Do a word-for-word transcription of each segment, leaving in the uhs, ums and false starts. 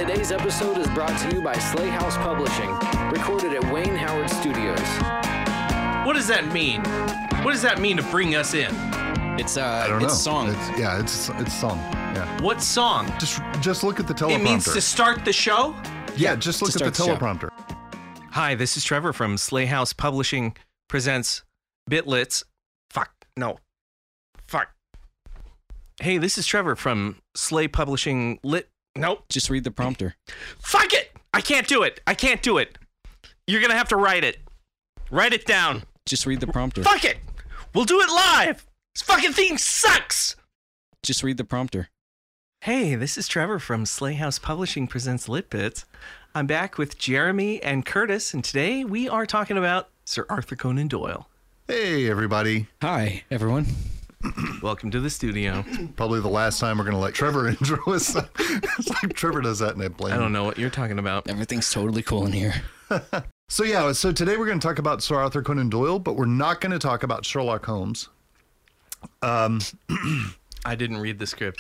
Today's episode is brought to you by Slay House Publishing, recorded at Wayne Howard Studios. What does that mean? What does that mean to bring us in? It's uh, I don't know. it's song. It's, yeah, it's it's song. Yeah. What song? Just just look at the teleprompter. It means to start the show? Yeah, just look at the teleprompter. Hi, this is Trevor from Slay House Publishing presents Bitlits. Fuck, no. Fuck. Hey, this is Trevor from Slay Publishing Lit. Nope. Just read the prompter. Fuck it! I can't do it. I can't do it. You're gonna have to write it. Write it down. Just read the prompter. Fuck it! We'll do it live! This fucking thing sucks! Just read the prompter. Hey, this is Trevor from Slay House Publishing presents Lit Bits. I'm back with Jeremy and Curtis, and today we are talking about Sir Arthur Conan Doyle. Hey, everybody. Hi, everyone. Welcome to the studio. Probably the last time we're going to let Trevor intro us. It's like Trevor does that and I blame I don't know what you're talking about. Everything's totally cool in here. So yeah, so today we're going to talk about Sir Arthur Conan Doyle, but we're not going to talk about Sherlock Holmes. Um, I didn't read the script.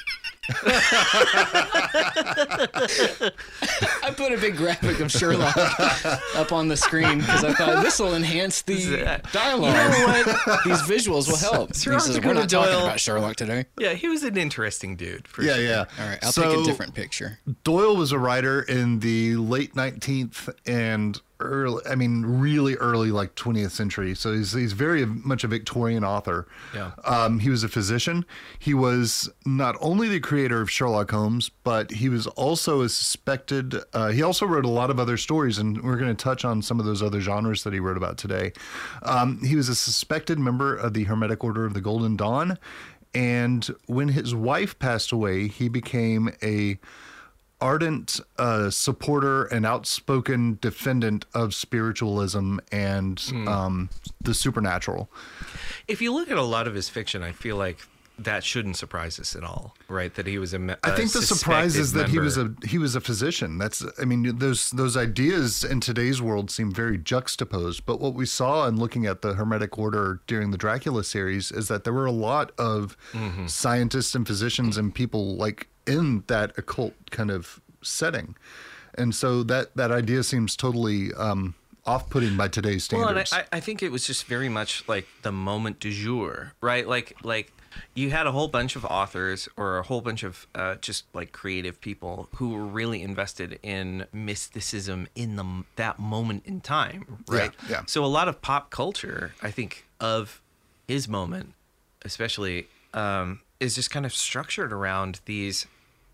I put a big graphic of Sherlock up on the screen because I thought this will enhance the dialogue. You know what? These visuals will help. Sir He Arthur says, we're Conan not talking Doyle- about Sherlock today. Yeah, he was an interesting dude. For yeah, sure. yeah. All right, I'll So, take a different picture. Doyle was a writer in the late nineteenth and early, I mean, really early, like twentieth century. So he's he's very much a Victorian author. Yeah. Um, he was a physician. He was not only the creator of Sherlock Holmes, but he was also a suspected. Uh, he also wrote a lot of other stories, and we're going to touch on some of those other genres that he wrote about today. Um, he was a suspected member of the Hermetic Order of the Golden Dawn, and when his wife passed away, he became a ardent uh, supporter and outspoken defendant of spiritualism and mm. um, the supernatural. If you look at a lot of his fiction, I feel like that shouldn't surprise us at all, right? That he was a. a I think the surprise is that member. he was a he was a physician. That's I mean those those ideas in today's world seem very juxtaposed. But what we saw in looking at the Hermetic Order during the Dracula series is that there were a lot of mm-hmm. scientists and physicians and people like in that occult kind of setting, and so that that idea seems totally um, off-putting by today's standards. Well, and I, I think it was just very much like the moment du jour, right? Like like. You had a whole bunch of authors or a whole bunch of uh, just like creative people who were really invested in mysticism in the that moment in time, right? Yeah, yeah. So a lot of pop culture, I think, of his moment, especially, um, is just kind of structured around these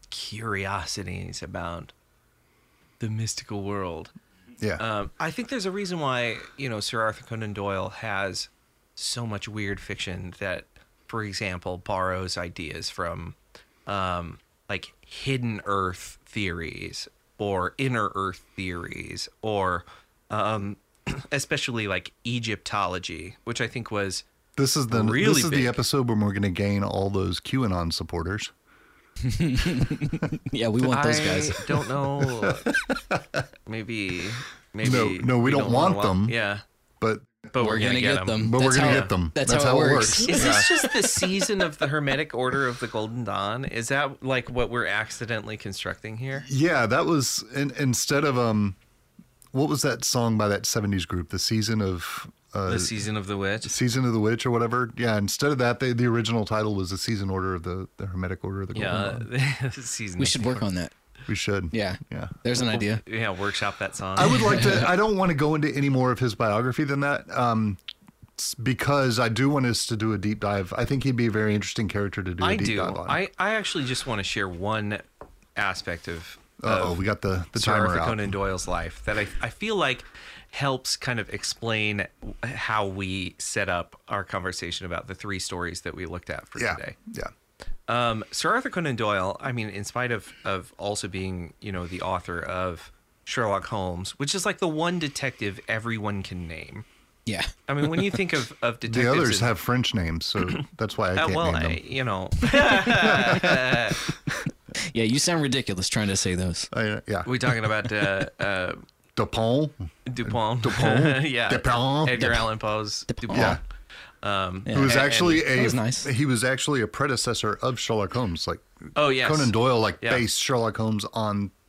curiosities about the mystical world. Yeah. Um, I think there's a reason why, you know, Sir Arthur Conan Doyle has so much weird fiction that, for example, borrows ideas from um, like hidden Earth theories or inner Earth theories or um, especially like Egyptology, which I think was this is the really this is big. the episode where we're going to gain all those QAnon supporters. Yeah, we want those guys. I don't know. maybe, maybe. No, no, we, we don't, don't want them. Yeah, but. But we're, we're gonna, gonna get, get them. them. But that's we're gonna how, get them. That's, that's how, how it it works. works. Is yeah. this just the season of the Hermetic Order of the Golden Dawn? Is that like what we're accidentally constructing here? Yeah, that was in, instead of um, what was that song by that seventies group? The season of uh, the season of the witch. Season of the Witch or whatever. Yeah, instead of that, they, the original title was the Season Order of the, the Hermetic Order of the Golden Dawn. Yeah, the season. We should work on that. We should. Yeah. Yeah. There's an idea. Yeah, workshop that song. I would like to. I don't want to go into any more of his biography than that. Um, because I do want us to do a deep dive. I think he'd be a very interesting character to do a I deep do. dive on. I, I actually just want to share one aspect of, oh, of we got the, the Sir timer Arthur out. Conan Doyle's life that I, I feel like helps kind of explain how we set up our conversation about the three stories that we looked at for yeah, today. Yeah. Um, Sir Arthur Conan Doyle, I mean, in spite of, of also being, you know, the author of Sherlock Holmes, which is like the one detective everyone can name. Yeah. I mean, when you think of, of detectives... The others in, have French names, so that's why I can't uh, well, name them. I, you know... Yeah, you sound ridiculous trying to say those. Uh, yeah. we talking about uh, uh, Dupont. Dupont. Dupont. yeah. Dupont. Edgar Dupont. Allan Poe's Dupont. Yeah. Um, Yeah. Who was and- actually and- a was nice. he was actually a predecessor of Sherlock Holmes. Like Oh, yes. Conan Doyle, like Yeah. based Sherlock Holmes on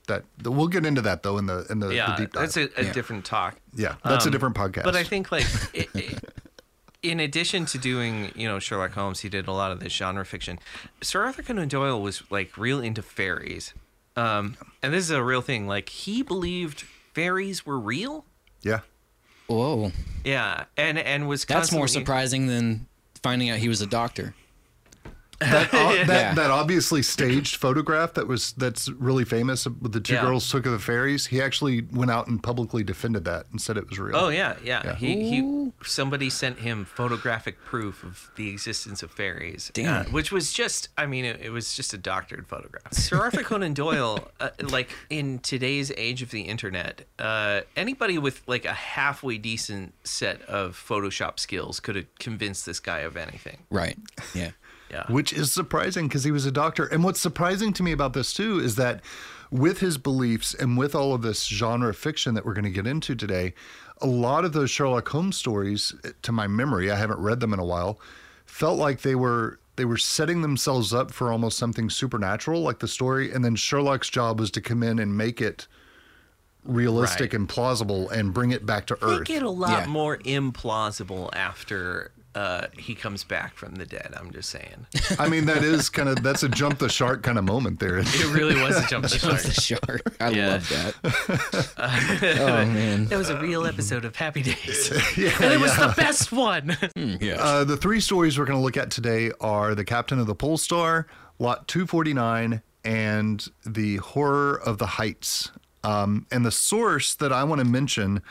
that we'll get into that though in the in the, yeah, the deep dive. that's a, a Yeah. different talk. yeah, that's Um, a different podcast. But I think like it, it, in addition to doing, you know, Sherlock Holmes, he did a lot of this genre fiction. Sir Arthur Conan Doyle was like real into fairies. Um, and this is a real thing. Like he believed fairies were real. yeah, Whoa. Yeah. And and was That's more constantly- surprising than finding out he was a doctor. that, uh, that Yeah. that obviously staged photograph that was that's really famous with the two Yeah. girls took of the fairies. He actually went out and publicly defended that and said it was real. Oh yeah, yeah. Yeah. He he. Somebody sent him photographic proof of the existence of fairies, Damn. uh, which was just. I mean, it, it was just a doctored photograph. Sir Arthur Conan Doyle, uh, like in today's age of the internet, uh, anybody with like a halfway decent set of Photoshop skills could have convinced this guy of anything. Right. Yeah. Yeah. Which is surprising because he was a doctor. And what's surprising to me about this too is that with his beliefs and with all of this genre fiction that we're going to get into today, a lot of those Sherlock Holmes stories, to my memory, I haven't read them in a while, felt like they were they were setting themselves up for almost something supernatural, like the story, and then Sherlock's job was to come in and make it realistic Right. and plausible and bring it back to earth. Make it a lot Yeah. more implausible after uh, he comes back from the dead. I'm just saying. I mean, that is kind of that's a jump the shark kind of moment there. It really was a jump the Jump shark. the shark. I Yeah. love that. Oh man. That was a real episode of Happy Days. Yeah, And it was yeah. the best one. Yeah. Uh, the three stories we're going to look at today are The Captain of the Pole Star, Lot two forty-nine, and The Horror of the Heights. Um, and the source that I want to mention,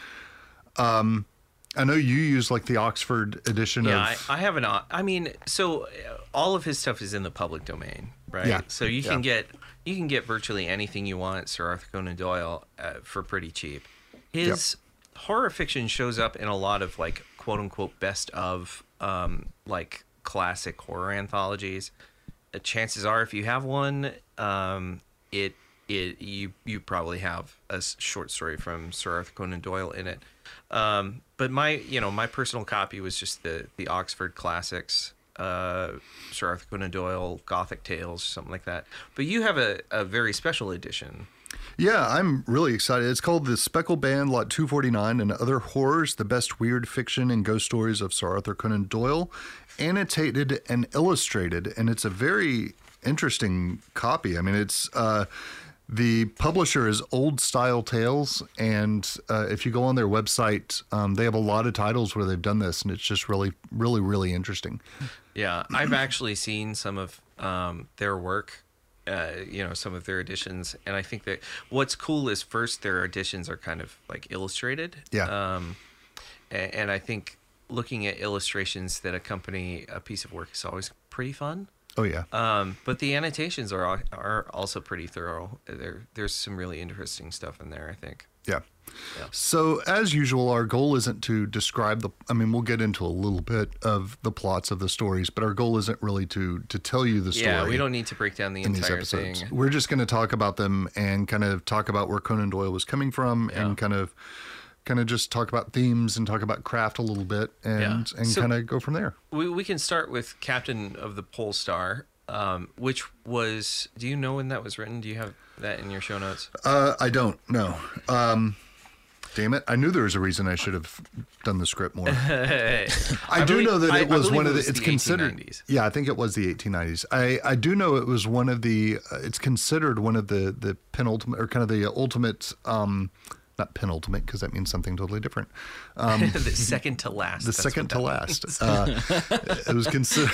um, I know you use like the Oxford edition Yeah, I, of. I have an. I mean, so uh, all of his stuff is in the public domain, right? Yeah. So you can Yeah. get you can get virtually anything you want, Sir Arthur Conan Doyle, uh, for pretty cheap. His horror fiction shows up in a lot of like quote unquote best of um, like classic horror anthologies. Uh, chances are, if you have one, um, it it you you probably have a s- short story from Sir Arthur Conan Doyle in it. Um, but my you know my personal copy was just the the Oxford Classics, uh, Sir Arthur Conan Doyle Gothic Tales, something like that. But you have a, a very special edition. Yeah, I'm really excited. It's called The Speckle Band, Lot two forty-nine, and Other Horrors, the best weird fiction and ghost stories of Sir Arthur Conan Doyle, annotated and illustrated. And it's a very interesting copy. I mean, it's uh, the publisher is Old Style Tales. And uh, if you go on their website, um, they have a lot of titles where they've done this. And it's just really, really, really interesting. Yeah, I've actually seen some of um, their work. Uh, you know, some of their editions, and I think that what's cool is first their editions are kind of like illustrated. Yeah. Um, and, and I think looking at illustrations that accompany a piece of work is always pretty fun. Oh, yeah. Um, but the annotations are al- are also pretty thorough. There, there's some really interesting stuff in there, I think. Yeah. Yeah. So, as usual, our goal isn't to describe the. I mean, we'll get into a little bit of the plots of the stories, but our goal isn't really to to tell you the story. Yeah, we don't need to break down the in these entire episodes. thing. We're just going to talk about them and kind of talk about where Conan Doyle was coming from, Yeah. and kind of, kind of just talk about themes and talk about craft a little bit, and Yeah. and So- kind of go from there. We we can start with Captain of the Pole Star, um, which was. Do you know when that was written? Do you have that in your show notes? Uh, I don't know. Um, damn it! I knew there was a reason I should have done the script more. I, I do believe- know that I- it I was believe one it of the. was It's the considered. eighteen nineties. Yeah, I think it was the eighteen nineties. I I do know it was one of the. Uh, it's considered one of the the penultimate or kind of the ultimate. Um, not penultimate because that means something totally different. Um, the second to last. the that's second to what that last. Uh, it was considered.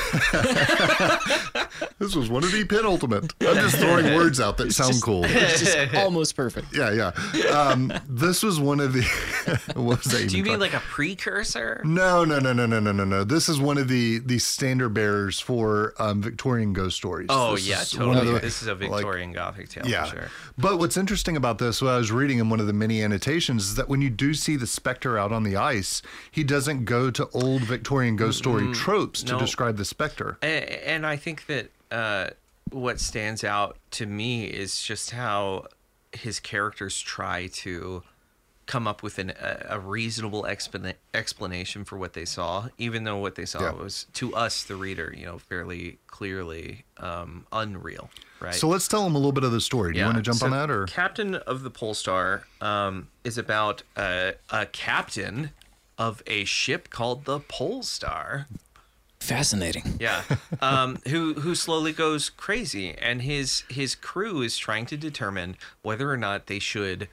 This was one of the penultimate. I'm just throwing words out that sound cool. It's just almost perfect. Yeah, yeah. Um, this was one of the. What was that even Do you mean called? like a precursor? No, no, no, no, no, no, no, no. This is one of the the standard bearers for um, Victorian ghost stories. Oh This yeah, is one totally. of the- This is a like, Victorian Gothic tale yeah. for sure. But what's interesting about this, what I was reading in one of the many annotations, is that when you do see the specter out on the ice, he doesn't go to old Victorian ghost story tropes to no. describe the specter. A- And I think that uh, what stands out to me is just how his characters try to come up with an, a, a reasonable explana- explanation for what they saw, even though what they saw Yeah. was, to us, the reader, you know, fairly clearly um, unreal, right? So let's tell them a little bit of the story. Do you want to jump so on that, or Captain of the Polestar um, is about a, a captain of a ship called the Polestar. Fascinating. Yeah, um, who who slowly goes crazy, and his his crew is trying to determine whether or not they should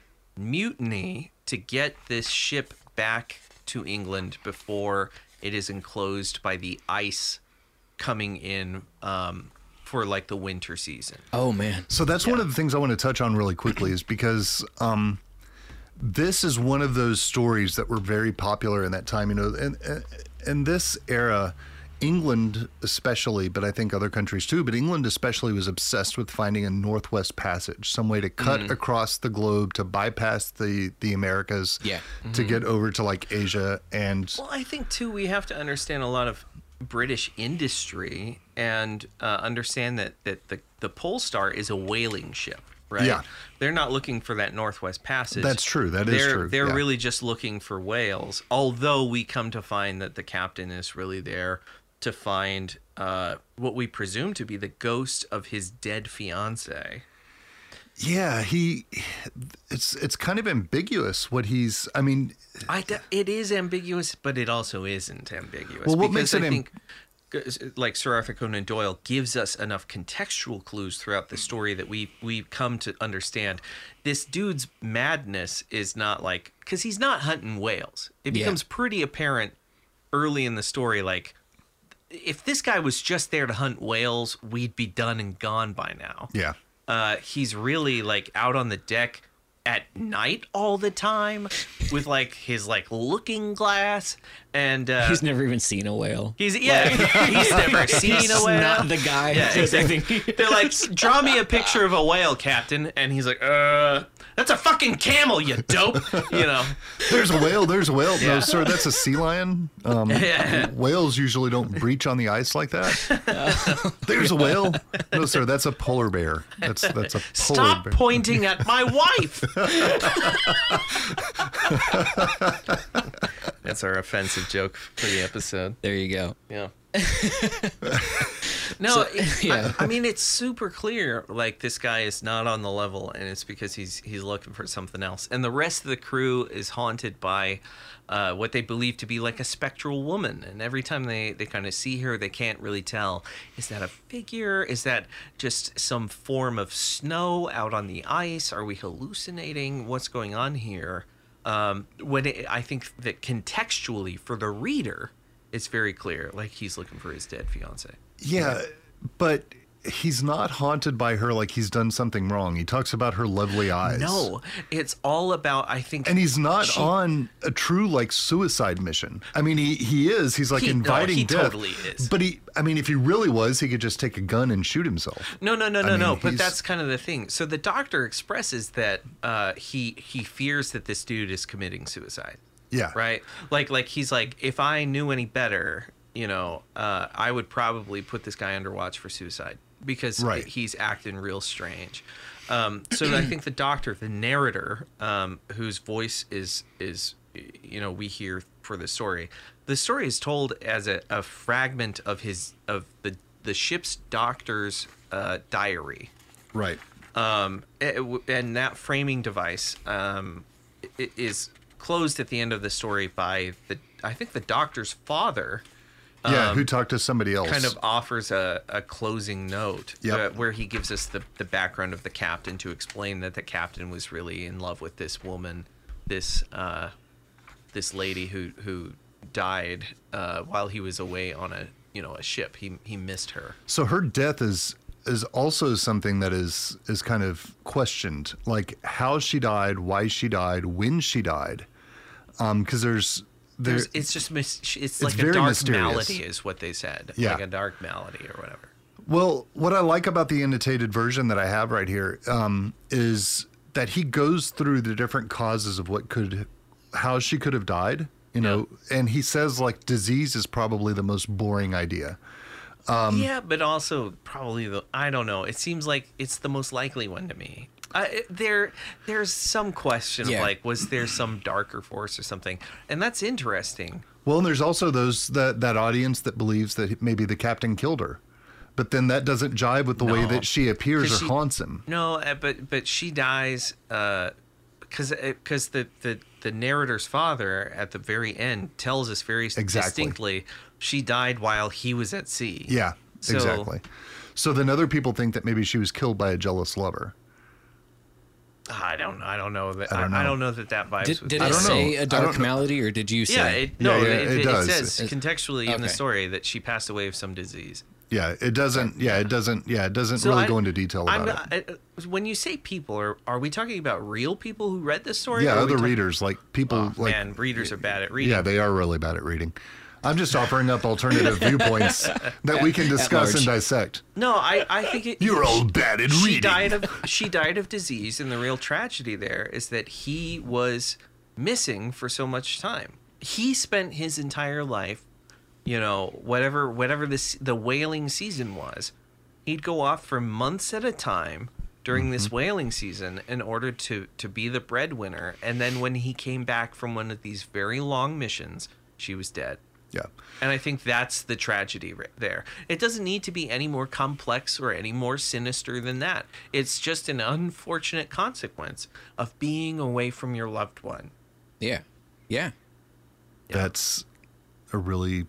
mutiny to get this ship back to England before it is enclosed by the ice coming in um, for like the winter season. Oh man. So that's one of the things I want to touch on really quickly is because um, this is one of those stories that were very popular in that time. You know, and and in this era, England especially, but I think other countries too, but England especially was obsessed with finding a Northwest Passage, some way to cut Mm-hmm. across the globe to bypass the the Americas, Yeah. to get over to like Asia and Well, I think too we have to understand a lot of British industry and uh, understand that that the the Polestar is a whaling ship, right? Yeah. They're not looking for that Northwest Passage. That's true. That is they're, true. They're Yeah. really just looking for whales. Although we come to find that the captain is really there to find uh, what we presume to be the ghost of his dead fiance. yeah, he it's it's kind of ambiguous what he's I mean, I d- it is ambiguous, but it also isn't ambiguous. Well, what because makes it I am- think, g- like Sir Arthur Conan Doyle gives us enough contextual clues throughout the story that we we come to understand this dude's madness is not like because he's not hunting whales. It Yeah. becomes pretty apparent early in the story, like if this guy was just there to hunt whales, we'd be done and gone by now. yeah. Uh, he's really like out on the deck at night all the time with like his like looking glass and uh, He's never even seen a whale. he's yeah he's never seen He's a whale. not the guy. Yeah, who says exactly. anything. They're like, draw me a picture of a whale, Captain, and he's like, uh, that's a fucking camel, you dope. You know. There's a whale. There's a whale. Yeah. No, sir, that's a sea lion. Um, Yeah. Whales usually don't breach on the ice like that. There's a whale. No, sir, that's a polar bear. That's that's a polar Stop bear. pointing at my wife. That's our offensive joke for the episode. There you go. Yeah. No, So, it- yeah. I, I mean it's super clear. Like this guy is not on the level, and it's because he's he's looking for something else. And the rest of the crew is haunted by uh, what they believe to be like a spectral woman. And every time they they kind of see her, they can't really tell: is that a figure? Is that just some form of snow out on the ice? Are we hallucinating? What's going on here? Um, when it, I think that contextually for the reader, it's very clear. Like he's looking for his dead fiance. Yeah, but he's not haunted by her like he's done something wrong. He talks about her lovely eyes. No, it's all about, I think. And he's not she- on a true like suicide mission. I mean, he he is. He's like He- no, inviting he death. totally is. But he, I mean, if he really was, he could just take a gun and shoot himself. No, no, no, I no, mean, no. But he's- that's kind of the thing. So the doctor expresses that uh, he he fears that this dude is committing suicide. Yeah. Right. Like like he's like, if I knew any better, you know, uh, I would probably put this guy under watch for suicide because Right. he's acting real strange. Um, so I think the doctor, the narrator, um, whose voice is is you know we hear for the story, the story is told as a, a fragment of his of the the ship's doctor's uh, diary. Right. Um, it- and that framing device um, i- is closed at the end of the story by the I think the doctor's father. Yeah. um, who talked to somebody else? Kind of offers a, a closing note Yep. uh, where he gives us the, the background of the captain to explain that the captain was really in love with this woman, this uh, this lady who who died uh, while he was away on a you know a ship. He he missed her. So her death is is also something that is is kind of questioned, like how she died, why she died, when she died, um, because there's there. There's, it's just mis- it's like a very dark mysterious. malady is what they said. Yeah. Like a dark malady or whatever. Well, what I like about the annotated version that I have right here um, is that he goes through the different causes of what could, how she could have died. You know, and he says like disease is probably the most boring idea. Um, yeah, but also probably the I don't know. It seems like it's the most likely one to me. Uh, it- there, there's some question Yeah. of like, was there some darker force or something? And that's interesting. Well, and there's also those that that audience that believes that maybe the captain killed her, but then that doesn't jive with the way No. that she appears 'Cause or she- haunts him. No, uh, but but she dies because because the, the the narrator's father at the very end tells us very Exactly. distinctly she died while he was at sea. Yeah, So- exactly. So then other people think that maybe she was killed by a jealous lover. I don't I don't know that I I don't don't, I know. don't know that that vibes Did, with did me. it don't know. say I a don't dark know. malady, or did you say? Yeah, it, no, Yeah, yeah, it, it it, does. says It- contextually in the Okay. story that she passed away of some disease. Yeah, it doesn't. Yeah, it doesn't. Yeah, it doesn't So really I- go into detail about I'm, it. I, I- when you say people, are are we talking about real people who read this story? Yeah, or are we other talking- readers, like people, Oh, like man, readers are bad at reading. yeah, they are really bad at reading. I'm just offering up alternative viewpoints that we can discuss and large. dissect. No, I, I think it, You're all bad at she reading. died of she died of disease, and the real tragedy there is that he was missing for so much time. He spent his entire life, you know, whatever whatever this the whaling season was, he'd go off for months at a time during this whaling season in order to to be the breadwinner, and then when he came back from one of these very long missions, she was dead. Yeah. And I think that's the tragedy right there. It doesn't need to be any more complex or any more sinister than that. It's just an unfortunate consequence of being away from your loved one. Yeah, yeah. That's a really,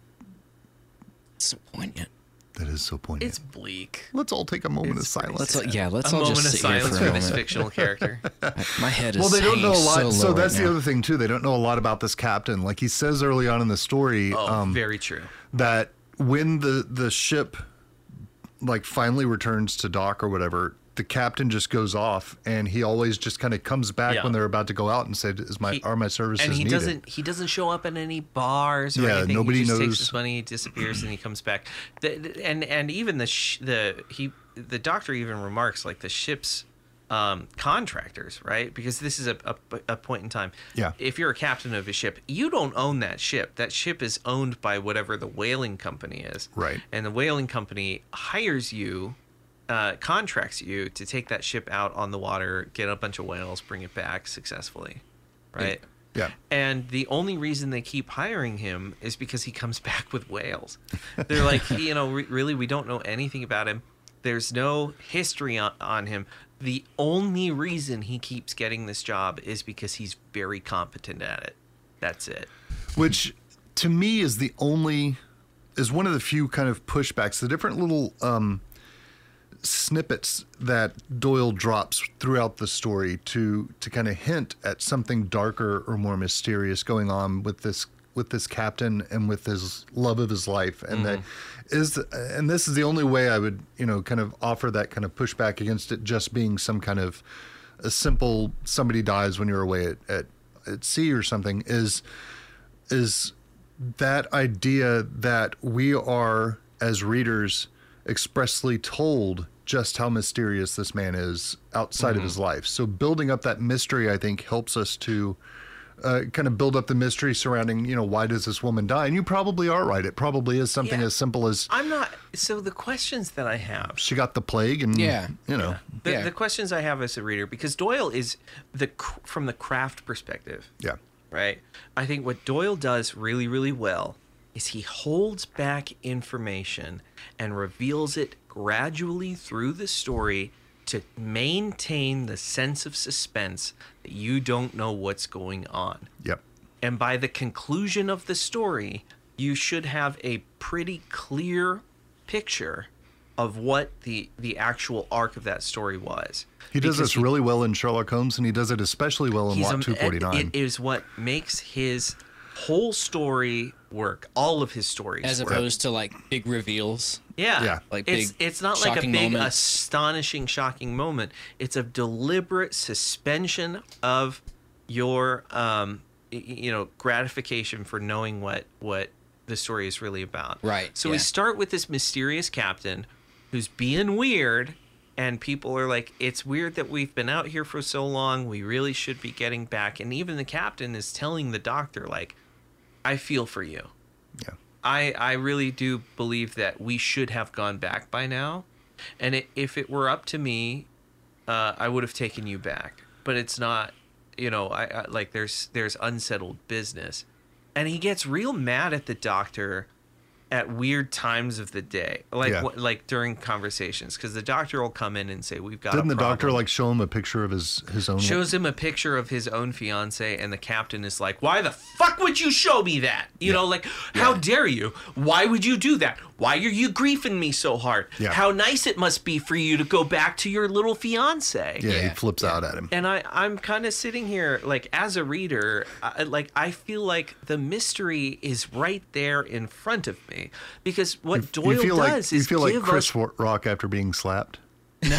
It's so poignant. that is so poignant. It's bleak. Let's all take a moment It's of pretty silence. So, yeah, let's a all moment just of sit here silence for for a this moment. fictional character. My head is Well, they don't know a hanging lot. So, So, low that's right the now. other thing too. They don't know a lot about this captain. Like he says early on in the story, Oh, um, very true. that when the the ship like finally returns to dock or whatever, the captain just goes off, and he always just kind of comes back Yeah. when they're about to go out and said, "Is my He- are my services and he needed?" doesn't he doesn't show up at any bars or Yeah, anything. nobody he just knows. takes his money, disappears, and he comes back. The, the- and and even the sh- the he the doctor even remarks like the ship's um, contractors, right? Because this is a, a a point in time. Yeah. If you're a captain of a ship, you don't own that ship. That ship is owned by whatever the whaling company is. Right. And the whaling company hires you. Uh, contracts you to take that ship out on the water, get a bunch of whales, bring it back successfully, right? Yeah. And the only reason they keep hiring him is because he comes back with whales. They're like, you know, re- really, we don't know anything about him. There's no history on, on him. The only reason he keeps getting this job is because he's very competent at it. That's it. Which to me is the only is one of the few kind of pushbacks. The different little um, snippets that Doyle drops throughout the story to to kind of hint at something darker or more mysterious going on with this with this captain and with his love of his life, and that is and this is the only way I would, you know, kind of offer that kind of pushback against it just being some kind of a simple somebody dies when you're away at, at, at sea or something, is is that idea that we are as readers expressly told just how mysterious this man is outside Mm-hmm. of his life. So building up that mystery, I think, helps us to uh, kind of build up the mystery surrounding, you know, why does this woman die? And you probably are right. It probably is something Yeah. as simple as I'm not. So the questions that I have, she got the plague and, Yeah. you know, the, Yeah. the questions I have as a reader, because Doyle is the cr- from the craft perspective. yeah. Right? I think what Doyle does really, really well is he holds back information and reveals it gradually through the story to maintain the sense of suspense that you don't know what's going on. Yep. And by the conclusion of the story, you should have a pretty clear picture of what the the actual arc of that story was. He does Because this really well in Sherlock Holmes, and he does it especially well in He's Lot a- two forty-nine. It is what makes his whole story work. All of his stories As work. opposed to like big reveals. Yeah, Yeah. Like it's big, it's not like a shocking big, moments. astonishing, shocking moment. It's a deliberate suspension of your, um, y- you know, gratification for knowing what what the story is really about. Right, So we yeah. start with this mysterious captain who's being weird, and people are like, "It's weird that we've been out here for so long. We really should be getting back." And even the captain is telling the doctor, like, "I feel for you." yeah. I, I really do believe that we should have gone back by now. And it, if it were up to me, uh, I would have taken you back. But it's not, you know, I, I like there's there's unsettled business, and he gets real mad at the doctor at weird times of the day, like Yeah. wh- like during conversations, because the doctor will come in and say, "We've got." Didn't a the doctor problem." like show him a picture of his his own? Shows him a picture of his own fiance, and the captain is like, "Why the fuck would you show me that? You know, like, how dare you? Why would you do that? Why are you griefing me so hard? Yeah. How nice it must be for you to go back to your little fiance." yeah, he Yeah, flips out at him. And I, I'm kind of sitting here, like, as a reader, I, like, I feel like the mystery is right there in front of me. Because what Doyle you feel like does you is feel like give Chris us... Rock after being slapped. No,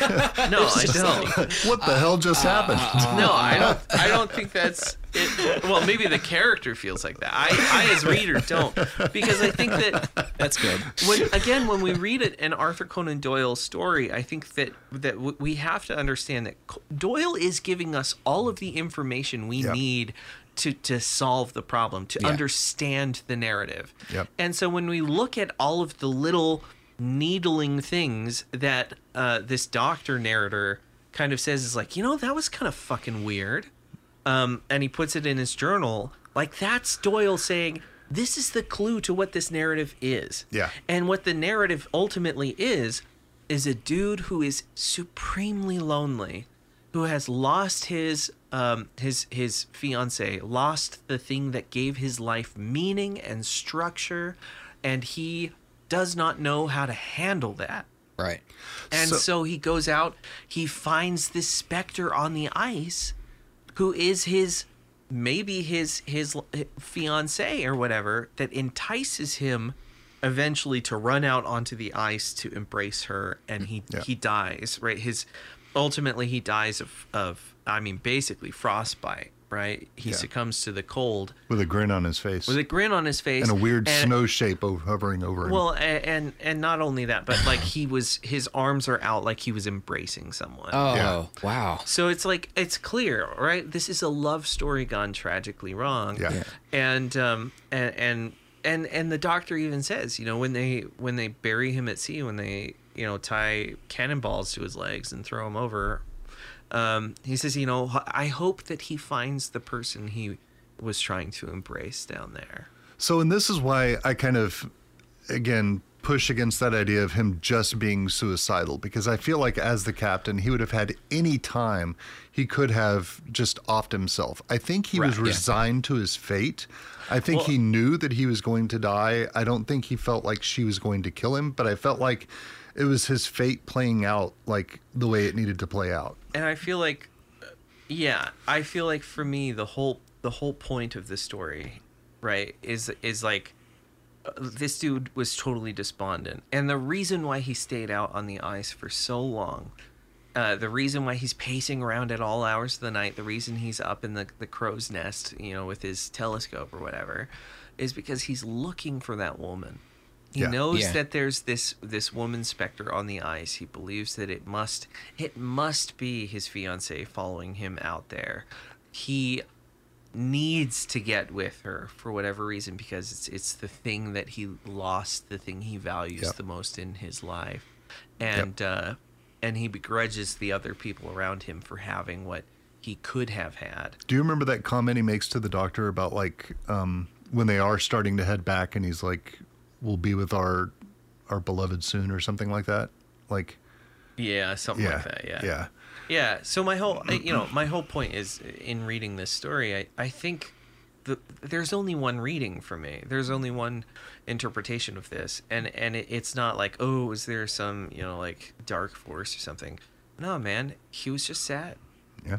I don't. What the hell just happened? No, I don't. I don't think that's it. Well, maybe the character feels like that. I, I as reader don't, because I think that That's good. when again when we read it an Arthur Conan Doyle story, I think that that w- we have to understand that Co- Doyle is giving us all of the information we Yep. need to to solve the problem, to Yeah. understand the narrative. Yep. And so when we look at all of the little needling things that uh, this doctor narrator kind of says is like, you know, that was kind of fucking weird. Um, and he puts it in his journal. Like, that's Doyle saying, this is the clue to what this narrative is. Yeah. And what the narrative ultimately is, is a dude who is supremely lonely, who has lost his um, his his fiance, lost the thing that gave his life meaning and structure, and he does not know how to handle that. Right. And So- so, he goes out, he finds this specter on the ice who is his, maybe his, his fiance or whatever, that entices him eventually to run out onto the ice to embrace her. And he, Yeah. he dies, right? His, ultimately he dies of, of, I mean, basically frostbite, right? He Yeah. succumbs to the cold With a grin on his face with a grin on his face. and a weird and- snow shape o- hovering over him. Well, a- and and not only that, but like he was, his arms are out like he was embracing someone. Oh, Yeah. wow. So it's like, it's clear, right? This is a love story gone tragically wrong. Yeah. Yeah. And um and and and and the doctor even says, you know, when they when they bury him at sea, when they, you know, tie cannonballs to his legs and throw him over, um, he says, you know, I hope that he finds the person he was trying to embrace down there. So, and this is why I kind of, again, push against that idea of him just being suicidal, because I feel like as the captain, he would have had any time he could have just offed himself. I think he was Right, yeah. resigned to his fate. I think Well- he knew that he was going to die. I don't think he felt like she was going to kill him, but I felt like it was his fate playing out like the way it needed to play out. And I feel like, yeah, I feel like for me, the whole the whole point of the story, right, is is like uh, this dude was totally despondent, and the reason why he stayed out on the ice for so long, uh, the reason why he's pacing around at all hours of the night, the reason he's up in the the crow's nest, you know, with his telescope or whatever, is because he's looking for that woman. He Yeah. knows Yeah. that there's this this woman specter on the ice. He believes that it must it must be his fiance following him out there. He needs to get with her for whatever reason, because it's it's the thing that he lost, the thing he values Yep. the most in his life, and uh, and he begrudges the other people around him for having what he could have had. Do you remember that comment he makes to the doctor about like um, when they are starting to head back, and he's like, "We'll be with our our beloved soon," or something like that? Like, Yeah, something yeah, like that. Yeah. yeah, Yeah, so my whole, I- you know, my whole point is in reading this story, I, I think the, there's only one reading for me. There's only one interpretation of this, and and it, it's not like, oh, is there some, you know, like dark force or something? No, man, he was just sad. yeah.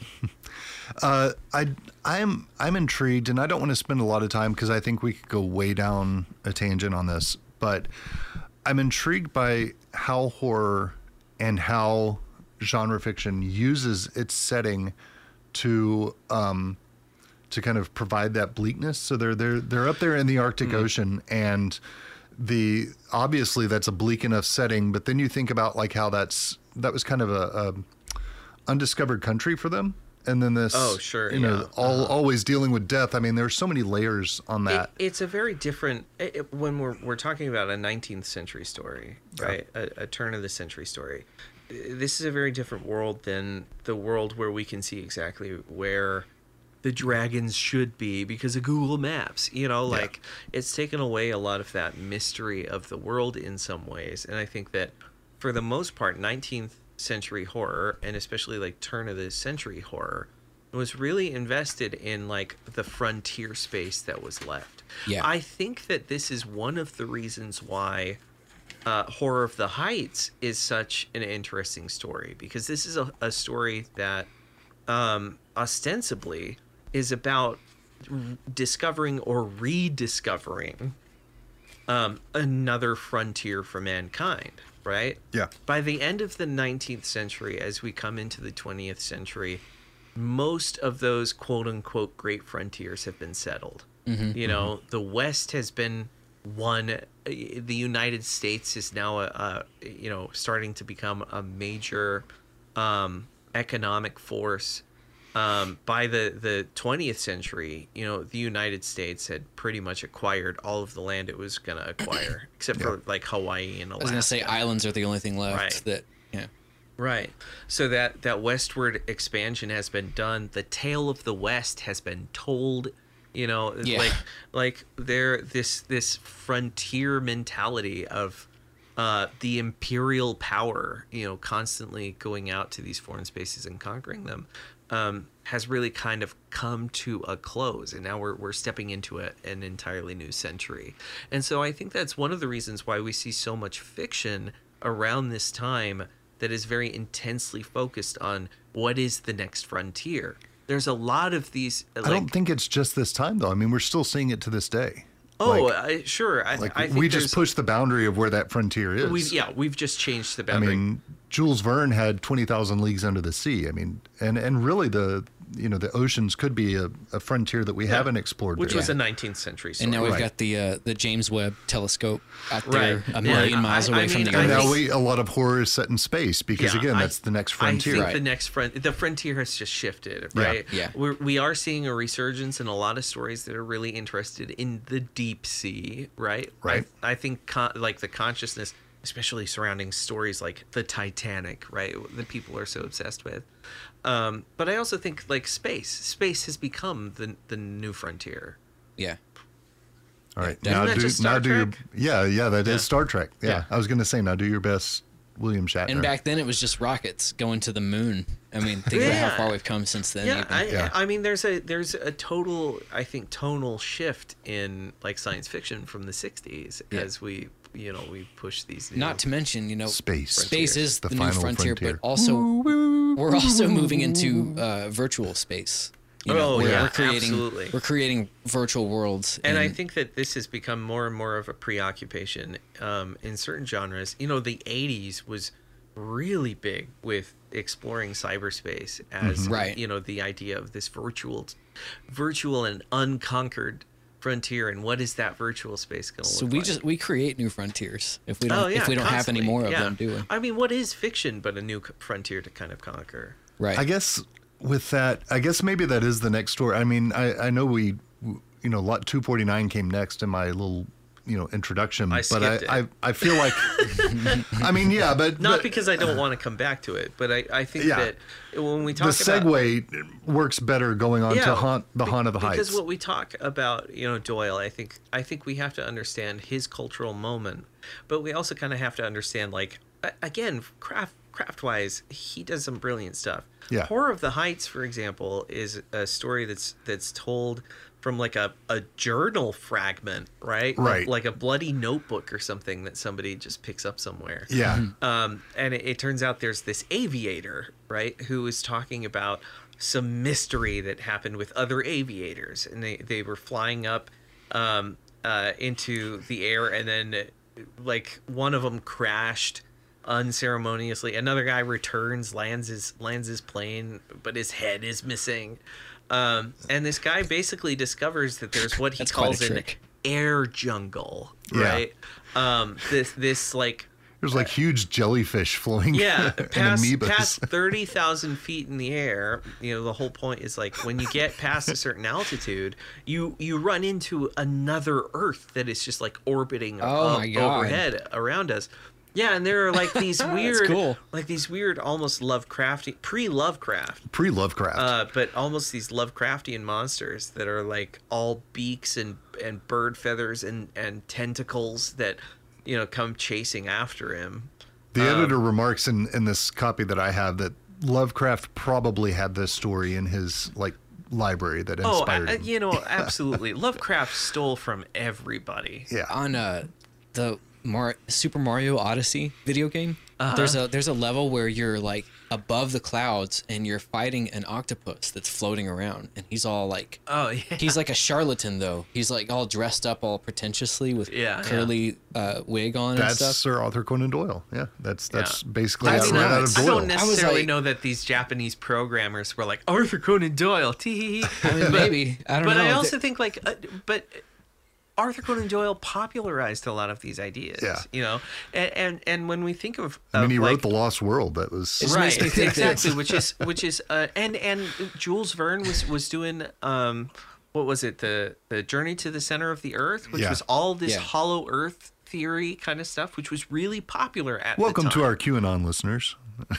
uh, I I'm I'm intrigued, and I don't want to spend a lot of time because I think we could go way down a tangent on this, but I'm intrigued by how horror and how genre fiction uses its setting to um, to kind of provide that bleakness. So they're they're they're up there in the Arctic Mm-hmm. Ocean, and the obviously that's a bleak enough setting. But then you think about like how that's that was kind of a, a undiscovered country for them, and then this Oh, sure, you know yeah. all always dealing with death. I mean, there's so many layers on It, that. it's a very different it, it- when we're we're talking about a nineteenth century story, right? A, a turn of the century story, this is a very different world than the world where we can see exactly where the dragons should be because of Google Maps. You know, like yeah. it's taken away a lot of that mystery of the world in some ways. And I think that for the most part, nineteenth century horror, and especially like turn of the century horror, was really invested in like the frontier space that was left. Yeah. I think that this is one of the reasons why uh, Horror of the Heights is such an interesting story, because this is a, a story that um, ostensibly is about discovering or rediscovering um, another frontier for mankind, right? Yeah. By the end of the nineteenth century, as we come into the twentieth century, most of those quote unquote great frontiers have been settled. Mm-hmm, you know, mm-hmm. the West has been won. The United States is now, a, a you know, starting to become a major um, economic force. Um, by the, the twentieth century, you know, the United States had pretty much acquired all of the land it was going to acquire, except yeah. for like Hawaii and Alaska. I was going to say islands are the only thing left right. that, yeah. Right. So that, that westward expansion has been done. The tale of the West has been told, you know, yeah. like, like there, this, this frontier mentality of, uh, the imperial power, you know, constantly going out to these foreign spaces and conquering them. Um, has really kind of come to a close, and now we're we're stepping into a, an entirely new century. And so I think that's one of the reasons why we see so much fiction around this time that is very intensely focused on what is the next frontier. There's a lot of these. Like, I don't think it's just this time, though. I mean, we're still seeing it to this day. Oh, like, I, sure. I, like I think we just pushed the boundary of where that frontier is. We've, yeah, we've just changed the I boundary. mean, Jules Verne had twenty thousand Leagues Under the Sea. I mean, and, and really the, you know, the oceans could be a, a frontier that we yeah. haven't explored. Which there. was a nineteenth century story. And now we've right. got the uh, the James Webb telescope out there Right. a million Yeah. miles I- away I from mean, the I And Earth. now we, a lot of horror is set in space because, Yeah, again, I- that's the next frontier. I think Right. the next front, the frontier has just shifted, Yeah. right? Yeah. We're, we are seeing a resurgence in a lot of stories that are really interested in the deep sea, right? Right. I, I think con- like the consciousness, especially surrounding stories like the Titanic, right? That people are so obsessed with. Um, but I also think like space, space has become the the new frontier. Yeah. All right. Isn't Now that do, just now Star do your, Trek? yeah, yeah, that is Yeah. Star Trek. Yeah. Yeah. I was going to say, now do your best, William Shatner. And back then it was just rockets going to the moon. I mean, think about Yeah. how far we've come since then. Yeah, even. I, Yeah. I mean, there's a there's a total, I think, tonal shift in like science fiction from the sixties Yeah. as we, you know, we push these. New, Not to mention, you know, Space. Space is The the, new final frontier, frontier. but also we're also moving into uh, virtual space. You know, Oh, we're, yeah, we're creating absolutely. we're creating virtual worlds. And I think that this has become more and more of a preoccupation um, in certain genres. You know, the eighties was really big with exploring cyberspace as, Right. you know, the idea of this virtual, virtual and unconquered frontier, and what is that virtual space going to so look we like? just we create new frontiers if we don't Oh, yeah, if we don't have any constantly, more of yeah. them, do we? I mean, what is fiction but a new c- frontier to kind of conquer? Right. I guess with that, I guess maybe that is the next story. I mean, I, I know we, you know, lot two forty-nine came next in my little, you know, introduction, I but I, skipped I, it. I feel like, I mean, yeah, but Not but because I don't want to come back to it, but I, I think Yeah. that when we the talk about segue works better going on to haunt the be- haunt of the because heights. what we talk about, you know, Doyle, I think I think we have to understand his cultural moment, but we also kind of have to understand, like, a- again, craft craft wise, he does some brilliant stuff. Yeah. Horror of the Heights, for example, is a story that's that's told from like a, a journal fragment, right? Right. Like a bloody notebook or something that somebody just picks up somewhere. yeah, Um, and it, it turns out there's this aviator, right, who is talking about some mystery that happened with other aviators, and they, they were flying up um, uh, into the air, and then like one of them crashed unceremoniously. Another guy returns, lands his lands his plane, but his head is missing. Um, and this guy basically discovers that there's what he That's quite a calls an trick. air jungle, Yeah. right? Um, this this like there's like huge jellyfish flowing. yeah, and past amoebas. past thirty thousand feet in the air. You know, the whole point is like when you get past a certain altitude, you you run into another Earth that is just like orbiting Oh uh, my God. overhead around us. Yeah, and there are like these weird, cool. like these weird, almost Lovecrafty, pre-Lovecraft, Pre-Lovecraft. uh, but almost these Lovecraftian monsters that are like all beaks and and bird feathers and and tentacles that, you know, come chasing after him. the editor remarks in, in this copy that I have that Lovecraft probably had this story in his like library that Oh, inspired uh, him. you know, absolutely. Lovecraft stole from everybody. Yeah. On uh, the Mar- Super Mario Odyssey video game, there's a there's a level where you're like above the clouds and you're fighting an octopus that's floating around, and he's all like, Oh, yeah. he's like a charlatan though. He's like all dressed up all pretentiously with Yeah, curly Uh, wig on and That's stuff. Sir Arthur Conan Doyle. Yeah, that's that's Yeah. basically I out mean, right I- out of I Doyle. don't necessarily like- know that these Japanese programmers were like Arthur Conan Doyle. Tee I mean, maybe I don't But know. I also think like, uh, but Arthur Conan Doyle popularized a lot of these ideas. Yeah. You know, and and, and when we think of, I mean, of, he like, wrote The Lost World. That was It just right, makes me think that- exactly, which is which is uh, and and Jules Verne was was doing um, what was it, the the Journey to the Center of the Earth, which Yeah. was all this Yeah. hollow Earth theory kind of stuff, which was really popular at Welcome the to time. our QAnon listeners.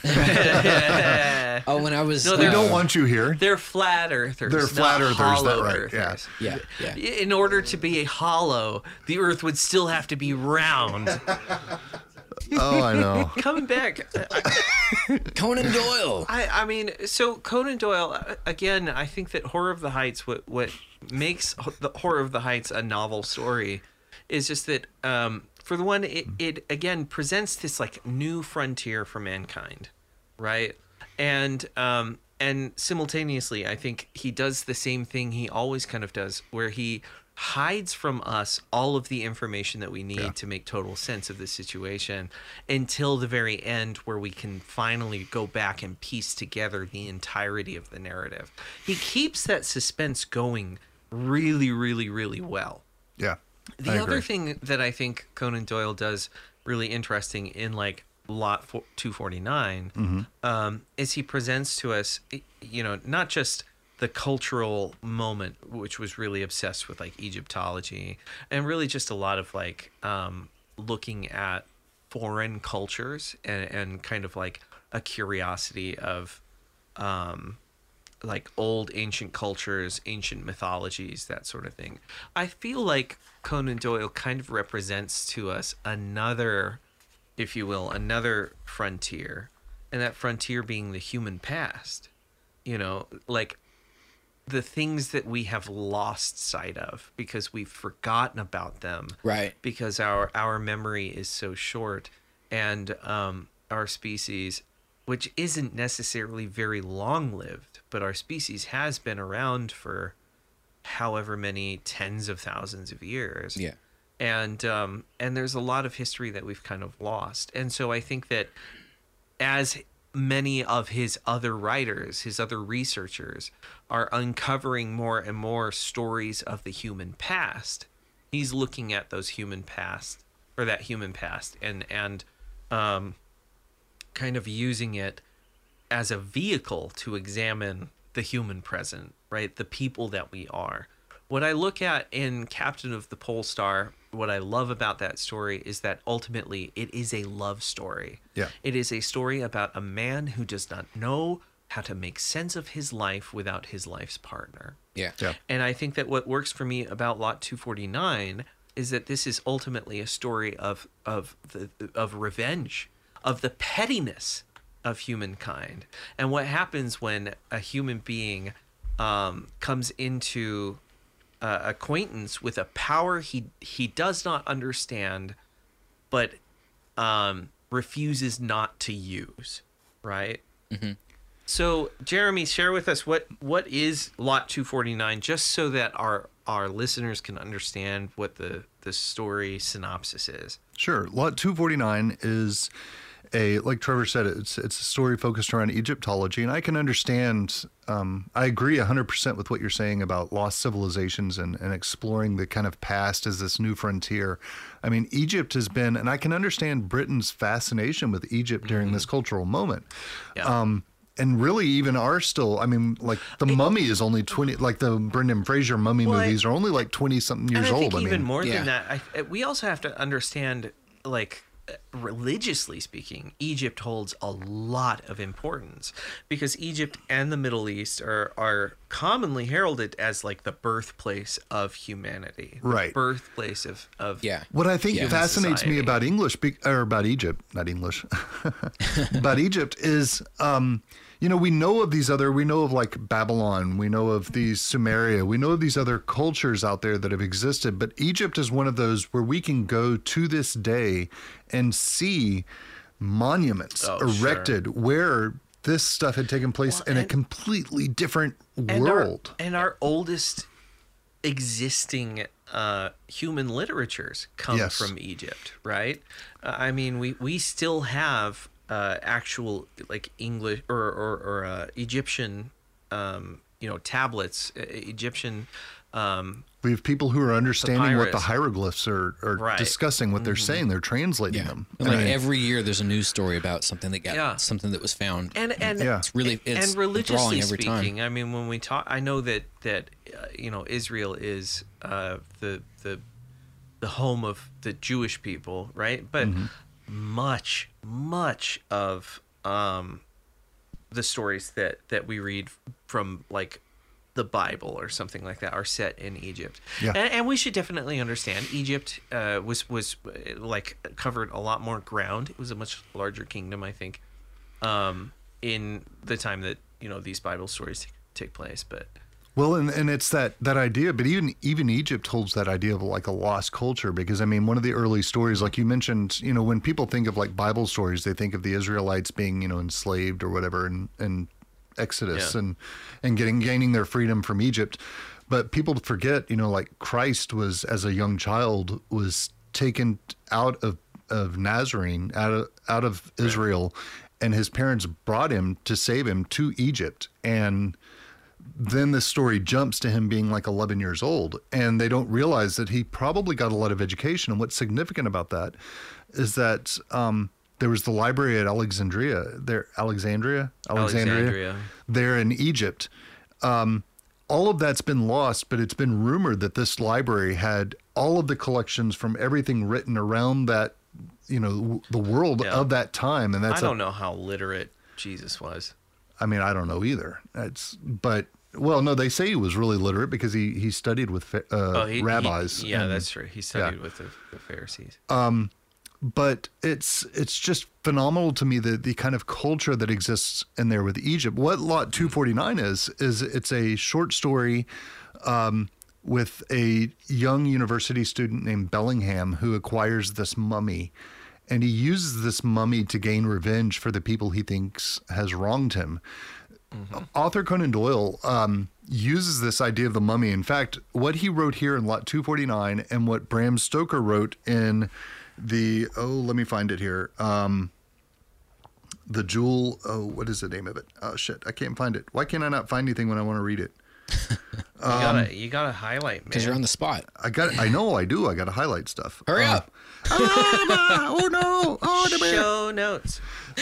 oh, when I was No, uh, they're- We don't want you here. They're flat earthers. They're flat not earthers, that hollow right, earthers. yeah, yeah. In order to be a hollow, the Earth would still have to be round. Oh, I know. Coming back, I, Conan Doyle. I, I mean, so Conan Doyle, uh, again, I think that Horror of the Heights, what what makes Ho- the Horror of the Heights a novel story, is just that, um, for the one, it, it again presents this like new frontier for mankind, right? And um, and simultaneously, I think he does the same thing he always kind of does, where he hides from us all of the information that we need Yeah. to make total sense of the situation until the very end, where we can finally go back and piece together the entirety of the narrative. He keeps that suspense going really, really, really well. Yeah. The I other agree. thing that I think Conan Doyle does really interesting in like Lot two forty-nine Mm-hmm. um, is he presents to us, you know, not just the cultural moment, which was really obsessed with like Egyptology, and really just a lot of like um, looking at foreign cultures and, and kind of like a curiosity of um, like old ancient cultures, ancient mythologies, that sort of thing. I feel like Conan Doyle kind of represents to us another, if you will, another frontier, and that frontier being the human past. You know, like the things that we have lost sight of because we've forgotten about them, Right. because our our memory is so short, and um, our species, which isn't necessarily very long lived, but our species has been around for however many tens of thousands of years. Yeah. And um, and there's a lot of history that we've kind of lost. And so I think that as many of his other writers, his other researchers, are uncovering more and more stories of the human past, he's looking at those human past, or that human past, and and um, kind of using it as a vehicle to examine the human present, right? The people that we are. What I look at in Captain of the Pole Star, what I love about that story is that ultimately it is a love story. Yeah. It is a story about a man who does not know how to make sense of his life without his life's partner. Yeah. Yeah. And I think that what works for me about Lot two forty-nine is that this is ultimately a story of of the of revenge, of the pettiness of humankind, and what happens when a human being um, comes into uh, acquaintance with a power he he does not understand, but um, refuses not to use. Right. Mm-hmm. So, Jeremy, share with us what what is Lot two forty-nine, just so that our our listeners can understand what the the story synopsis is. Sure. Lot two forty-nine is a, like Trevor said, it's it's a story focused around Egyptology, and I can understand. Um, I agree one hundred percent with what you're saying about lost civilizations and, and exploring the kind of past as this new frontier. I mean, Egypt has been, and I can understand Britain's fascination with Egypt during Mm-hmm. this cultural moment. Yeah. Um, and really, even are still. I mean, like the Mummy is only twenty. Like the Brendan Fraser Mummy Well, I- movies are only like twenty something years and I old. think I even mean, more Yeah. than that, I, we also have to understand, like, religiously speaking, Egypt holds a lot of importance because Egypt and the Middle East are are commonly heralded as like the birthplace of humanity, the Right. birthplace of of Yeah. What I think Yeah. fascinates society. me about English, be- or about Egypt, not English, about Egypt is, um, you know, we know of these other, we know of like Babylon, we know of these Sumeria, we know of these other cultures out there that have existed, but Egypt is one of those where we can go to this day and see monuments Oh, sure. erected where this stuff had taken place Well, in a and- completely different and world. Our, and our oldest existing uh, human literatures come Yes. from Egypt, right? Uh, I mean, we, we still have uh, actual like English or or, or uh, Egyptian, um, you know, tablets, uh, Egyptian. Um, We have people who are understanding what the Papyrus. hieroglyphs are, are Right. discussing, what they're saying. They're translating Yeah. them. And like I mean, every year, there's a news story about something that got Yeah. something that was found. and and Yeah. It's really it's and religiously enthralling every speaking, time. I mean, when we talk, I know that that uh, you know Israel is uh, the the the home of the Jewish people, right? But Mm-hmm. much much of um, the stories that that we read from like the Bible or something like that are set in Egypt. Yeah. And, and we should definitely understand Egypt uh, was was uh, like covered a lot more ground. It was a much larger kingdom, I think, um, in the time that you know these Bible stories t- take place. But well, and, and it's that, that idea, but even even Egypt holds that idea of like a lost culture, because I mean, one of the early stories, like you mentioned, you know, when people think of like Bible stories, they think of the Israelites being, you know, enslaved or whatever, and and Exodus Yeah. and and getting gaining their freedom from Egypt. But people forget, you know, like Christ was, as a young child, was taken out of of Nazarene, out of out of Israel, and his parents brought him to save him to Egypt. And then the story jumps to him being like eleven years old, and they don't realize that he probably got a lot of education. And what's significant about that is that um, there was the library at Alexandria, there, Alexandria, Alexandria, Alexandria. there in Egypt. Um, all of that's been lost, but it's been rumored that this library had all of the collections from everything written around that, you know, w- the world Yeah. of that time. And I that's don't a, know how literate Jesus was. I mean, I don't know either. It's, but well, no, they say he was really literate because he he studied with fa- uh, Oh, he, he- rabbis. yeah, and- that's true. He studied with the, the Pharisees. But it's it's just phenomenal to me, the the kind of culture that exists in there with Egypt. What Lot two forty-nine is is it's a short story um, with a young university student named Bellingham who acquires this mummy, and he uses this mummy to gain revenge for the people he thinks has wronged him. Author Conan Doyle um, uses this idea of the mummy. In fact, what he wrote here in Lot two forty-nine and what Bram Stoker wrote in the, oh, let me find it here. Um, the Jewel, oh, what is the name of it? Oh, shit, I can't find it. Why can't I not find anything when I want to read it? You gotta, you gotta highlight, man. Because you're on the spot. I got, I know I do. I got to highlight stuff. Hurry Uh, up. oh no! Oh, the bear. Show notes.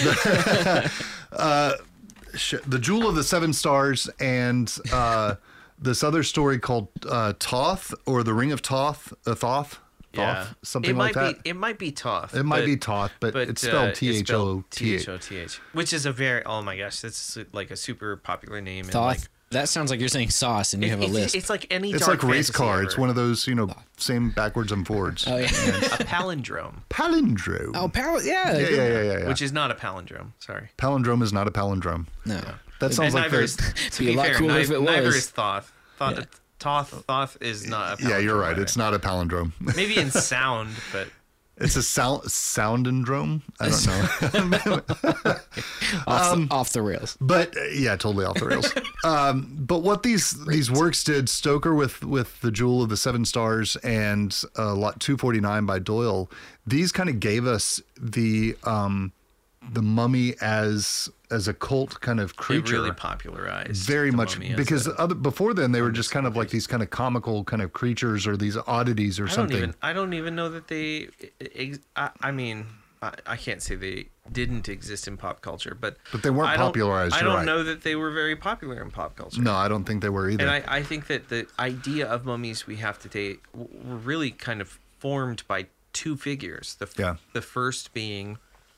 Shit, the Jewel of the Seven Stars, and uh, this other story called uh, Toth, or the Ring of Toth, uh, Thoth, Yeah, Thoth, something it like might that. Be, it might be Toth. It might but- be Toth, but, it's spelled uh, T H O T H. T H O T H, which is a very, oh my gosh, that's like a super popular name. and, Thoth. like, That sounds like you're saying sauce and you it- have a it's, list. it's like any It's dark like race fantasy car. It's ever. one of those, you know, same backwards and forwards. oh yeah. a palindrome, Palindrome. Oh, power. Yeah. yeah, yeah, yeah, yeah, yeah. which is not a palindrome. Sorry. Palindrome is not a palindrome. No. That sounds And like neither the, is, to Be be a lot fair, cooler neither, if it neither was. is Thoth. Thoth, Yeah. Thoth, Thoth is not a palindrome. yeah, you're right. either. It's not a palindrome. Maybe in sound, but It's a sound soundindrome. I don't know. Off, Um, the, off the rails. But uh, yeah, totally off the rails. um, but what these these works did, Stoker with with the Jewel of the Seven Stars and uh, Lot two forty-nine by Doyle, these kind of gave us the um, the mummy as as a cult kind of it creature. really popularized Very the much, mummy as because a- other, before then they were just kind of like these kind of comical kind of creatures or these oddities or I don't something. even. I don't even know that they. ex- I, I mean, I, I can't say they didn't exist in pop culture, but But they weren't I don't- popularized, I you're don't right. know that they were very popular in pop culture. No, I don't think they were either. And I, I think that the idea of mummies we have today w- were really kind of formed by two figures. The f- Yeah. the first being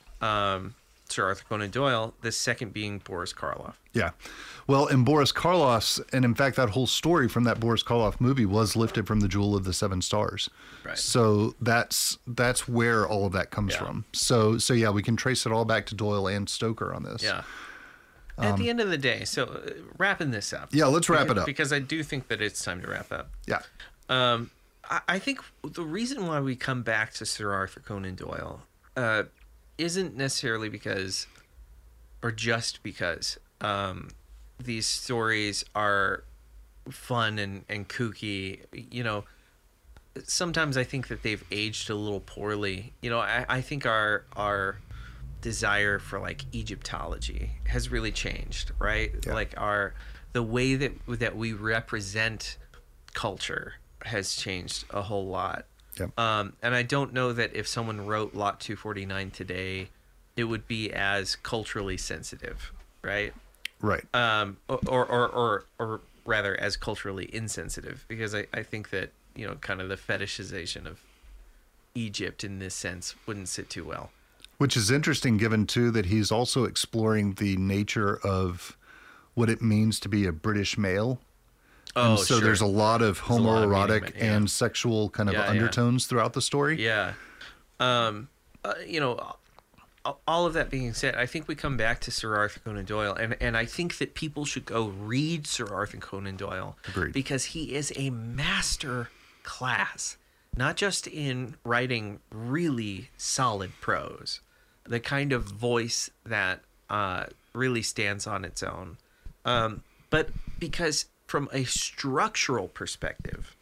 um, Sir Arthur Conan Doyle, the second being Boris Karloff. Yeah. Well, in Boris Karloff's, and in fact, that whole story from that Boris Karloff movie was lifted from the Jewel of the Seven Stars. Right. So that's that's where all of that comes Yeah. from. So so yeah, we can trace it all back to Doyle and Stoker on this. Yeah. At the end of the day, so uh, wrapping this up. Yeah, let's wrap it up. Because I do think that it's time to wrap up. Yeah. Um, I, I think the reason why we come back to Sir Arthur Conan Doyle uh, isn't necessarily because, or just because, um, these stories are fun and, and kooky. You know, sometimes I think that they've aged a little poorly. You know, I, I think our our desire for like Egyptology has really changed, right? Yeah. Like our the way that that we represent culture has changed a whole lot. Yep. Um, and I don't know that if someone wrote Lot two forty-nine today, it would be as culturally sensitive, right? Right. Um, or, or, or, or rather as culturally insensitive, because I, I think that, you know, kind of the fetishization of Egypt in this sense wouldn't sit too well. Which is interesting, given too that he's also exploring the nature of what it means to be a British male. Oh, and so sure. there's a lot of There's a lot of homoerotic meaning, yeah. and sexual kind of Yeah, yeah. undertones throughout the story. Yeah. Um, uh, you know, all of that being said, I think we come back to Sir Arthur Conan Doyle, and, and I think that people should go read Sir Arthur Conan Doyle. Agreed. Because he is a master class, not just in writing really solid prose, the kind of voice that uh, really stands on its own, um, but because from a structural perspective,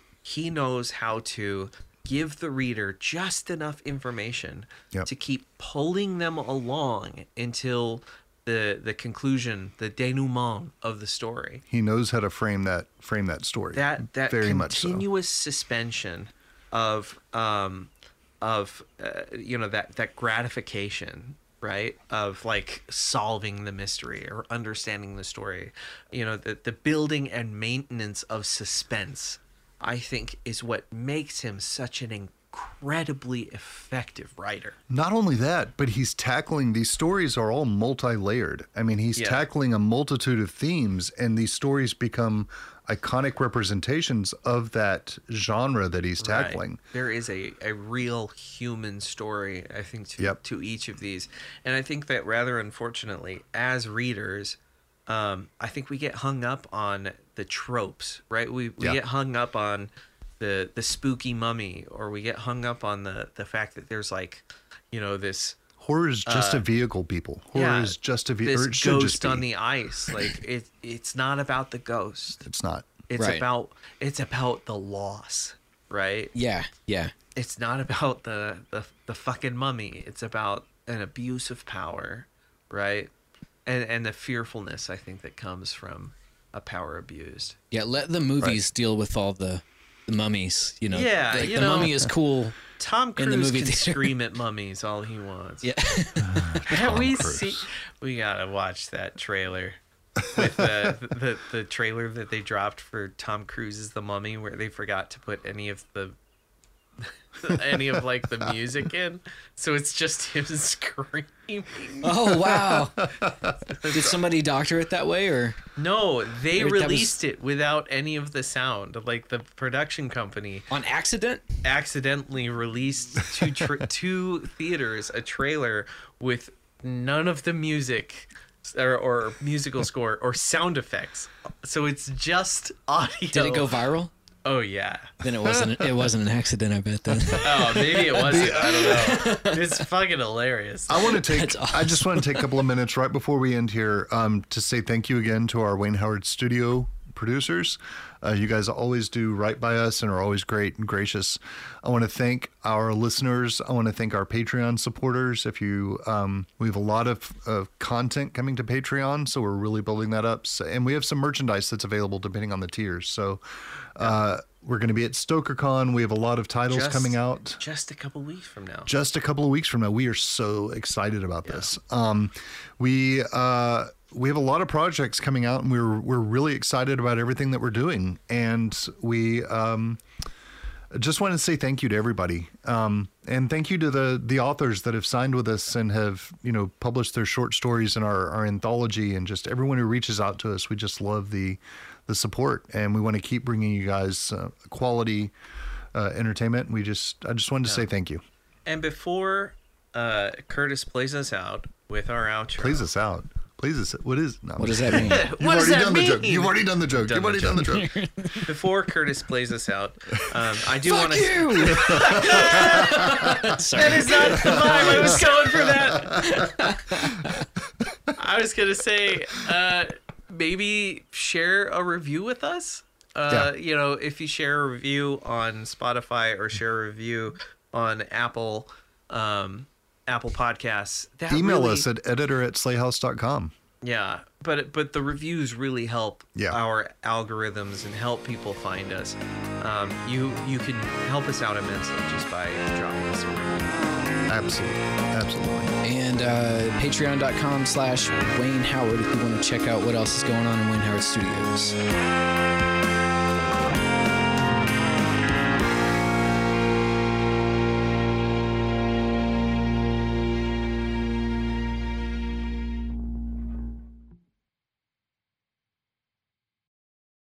he knows how to give the reader just enough information Yep. to keep pulling them along until the the conclusion, the denouement of the story. He knows how to frame that frame that story. That that very much so. continuous suspension of um of uh, you know that that gratification, right, of like solving the mystery or understanding the story, you know, the the building and maintenance of suspense, I think, is what makes him such an incredibly effective writer. Not only that, but he's tackling these stories are all multi-layered. I mean, he's Yeah. tackling a multitude of themes, and these stories become iconic representations of that genre that he's Right. tackling. There is a, a real human story, I think, to, Yep. to each of these. And I think that rather unfortunately, as readers, um, I think we get hung up on the tropes, right? We, we Yeah. get hung up on the the spooky mummy, or we get hung up on the, the fact that there's like, you know, this Horror is just Uh, a vehicle, people. Horror yeah, is just a this vehicle. It should ghost just be. on the ice. Like it it's not about the ghost. It's not. It's Right. about it's about the loss, right? Yeah, yeah. It's not about the, the the fucking mummy. It's about an abuse of power, right? And and the fearfulness, I think, that comes from a power abused. Yeah, let the movies deal with all the, the mummies, you know. Yeah, Like, you the know- mummy is cool. Tom In the Cruise movie can theater. scream at mummies all he wants. Yeah. Have we Cruise. see? We gotta watch that trailer. With the, the the trailer that they dropped for Tom Cruise's The Mummy, where they forgot to put any of the any of like the music in, so it's just him screaming. Oh, wow. Did somebody doctor it that way, or? No, they That was- released it without any of the sound. Like the production company On accident? accidentally released to tra- to theaters a trailer with none of the music or, or musical score or sound effects. So it's just audio. Did it go viral? Oh yeah. Then it wasn't. It wasn't an accident. I bet then. Oh, maybe it wasn't. I don't know. It's fucking hilarious. I want to take. That's I just want to take a couple of minutes right before we end here um, to say thank you again to our Wayne Howard Studio producers. Uh, you guys always do right by us and are always great and gracious. I want to thank our listeners. I want to thank our Patreon supporters. If you, um, we have a lot of, of content coming to Patreon, so we're really building that up. So, and we have some merchandise that's available depending on the tiers. So uh, we're going to be at StokerCon. We have a lot of titles Just- coming out. Just a couple weeks from now. Just a couple of weeks from now. We are so excited about this. Um, we uh, we have a lot of projects coming out, and we're we're really excited about everything that we're doing. And we, um, I just want to say thank you to everybody, um, and thank you to the the authors that have signed with us and have you know published their short stories in our, our anthology, and just everyone who reaches out to us. We just love the the support, and we want to keep bringing you guys uh, quality uh, entertainment. We just I just wanted to Yeah. say thank you. And before uh, Curtis plays us out with our outro, Please us out. Please us. What is? No, What does that mean? You've What does already that done the joke. mean? You've already done the joke. Done You've the already done the joke. before Curtis plays us out, um, I do want to. you! That is not the vibe I was going for. That. I was gonna say, uh, maybe share a review with us. Uh, Yeah. You know, if you share a review on Spotify or share a review on Apple, um, Apple Podcasts, that Email really, us at editor at slayhouse dot com. yeah. But but the reviews really help Yeah. our algorithms and help people find us. Um, you you can help us out immensely just by dropping us a review. Absolutely. Absolutely. And uh, patreon.com slash Wayne Howard if you want to check out what else is going on in Wayne Howard Studios.